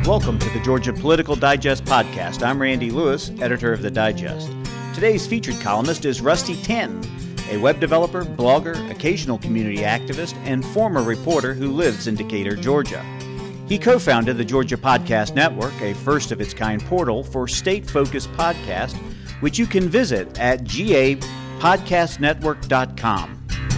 Welcome to the Georgia Political Digest podcast. I'm Randy Lewis, editor of the Digest. Today's featured columnist is Rusty Tanton, a web developer, blogger, occasional community activist, and former reporter who lives in Decatur, Georgia. He co-founded the Georgia Podcast Network, a first-of-its-kind portal for state-focused podcasts, which you can visit at gapodcastnetwork.com.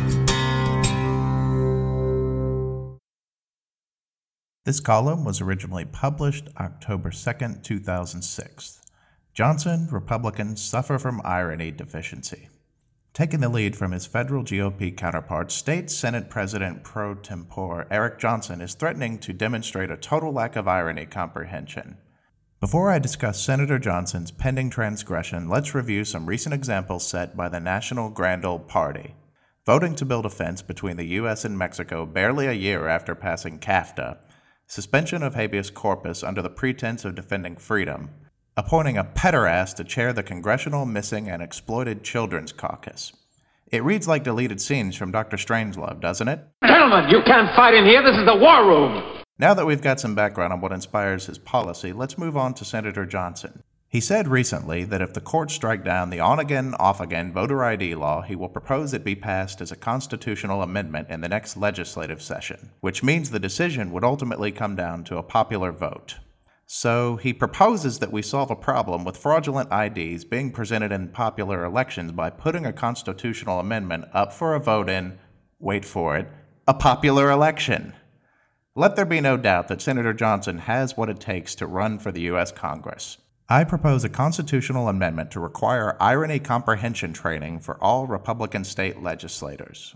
This column was originally published October 2nd, 2006. Johnson, Republicans suffer from irony deficiency. Taking the lead from his federal GOP counterpart, State Senate President pro tempore Eric Johnson is threatening to demonstrate a total lack of irony comprehension. Before I discuss Senator Johnson's pending transgression, let's review some recent examples set by the National Grand Old Party. Voting to build a fence between the U.S. and Mexico barely a year after passing CAFTA, suspension of habeas corpus under the pretense of defending freedom, appointing a pederast to chair the Congressional Missing and Exploited Children's Caucus. It reads like deleted scenes from Dr. Strangelove, doesn't it? Gentlemen, you can't fight in here. This is the war room. Now that we've got some background on what inspires his policy, let's move on to Senator Johnson. He said recently that if the courts strike down the on-again, off-again voter ID law, he will propose it be passed as a constitutional amendment in the next legislative session, which means the decision would ultimately come down to a popular vote. So he proposes that we solve a problem with fraudulent IDs being presented in popular elections by putting a constitutional amendment up for a vote in, wait for it, a popular election. Let there be no doubt that Senator Johnson has what it takes to run for the U.S. Congress. I propose a constitutional amendment to require irony comprehension training for all Republican state legislators.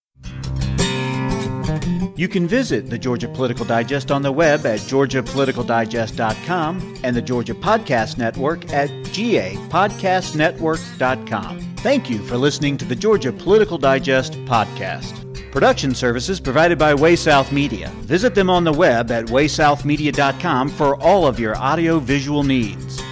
You can visit the Georgia Political Digest on the web at georgiapoliticaldigest.com and the Georgia Podcast Network at gapodcastnetwork.com. Thank you for listening to the Georgia Political Digest podcast. Production services provided by WaySouth Media. Visit them on the web at waysouthmedia.com for all of your audio-visual needs.